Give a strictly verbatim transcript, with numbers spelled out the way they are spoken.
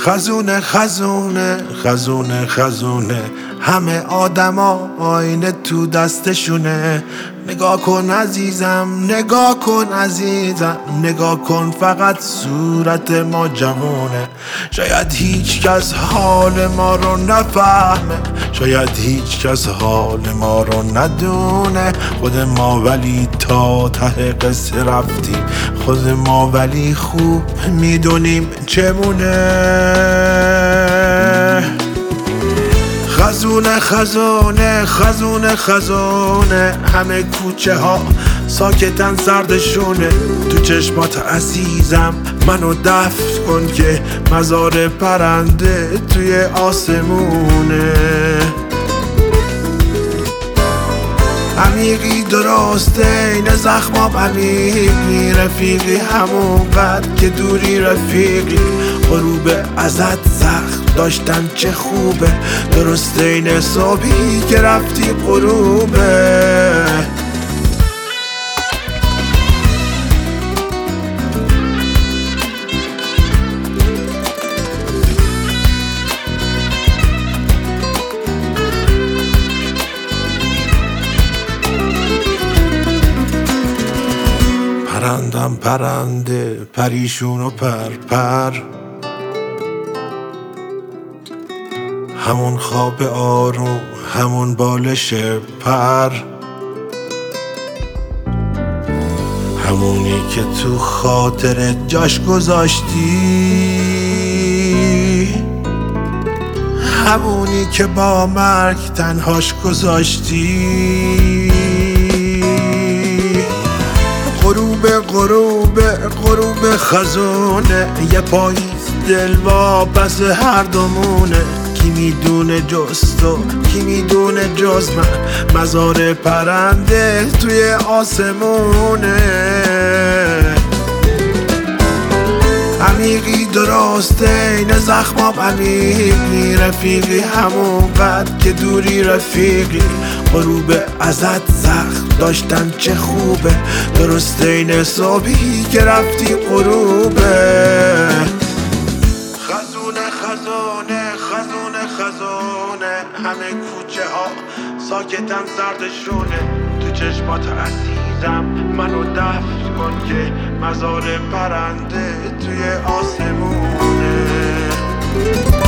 خزونه خزونه خزونه خزونه همه آدما آینه تو دستشونه. نگاه کن عزیزم، نگاه کن عزیزم، نگاه کن فقط صورت ما جوونه. شاید هیچ کس حال ما رو نفهمه، شاید هیچ کس حال ما رو ندونه. خود ما ولی تا ته قصه رفتیم، خود ما ولی خوب میدونیم چمونه. خزونه خزونه خزونه خزونه همه کوچه ها ساکتن سردشونه. تو چشمات عزیزم منو دفن کن که مزار پرنده توی آسمونه. عمیقی درسته این زخمام عمیقی، رفیقی همون قد که دوری رفیقی. غروب ازت زخم داشتن چه خوبه، درسته این صبحی که رفتی غروبه. پرندم پرنده پریشون و پر پر، همون خواب آروم همون بالش پر، همونی که تو خاطر جاش گذاشتی، همونی که با مرگ تنهاش گذاشتی. غروب غروب غروب خزونه یه پاییز دل واپس هر دومونه. کی میدونه جز تو، کی میدونه جز من، مزار پرنده توی آسمونه. عمیقی درسته این زخمام عمیقی، رفیقی همون قد که دوری رفیقی. غروب ازت زخم داشتن چه خوبه، درسته این صبحی که رفتی غروبه. خزونه خزونه خزونه خزونه همه کوچه ها ساکتن سردشونه. تو چشمات عزیزم منو دفن کن که مزار پرنده توی آسمونه.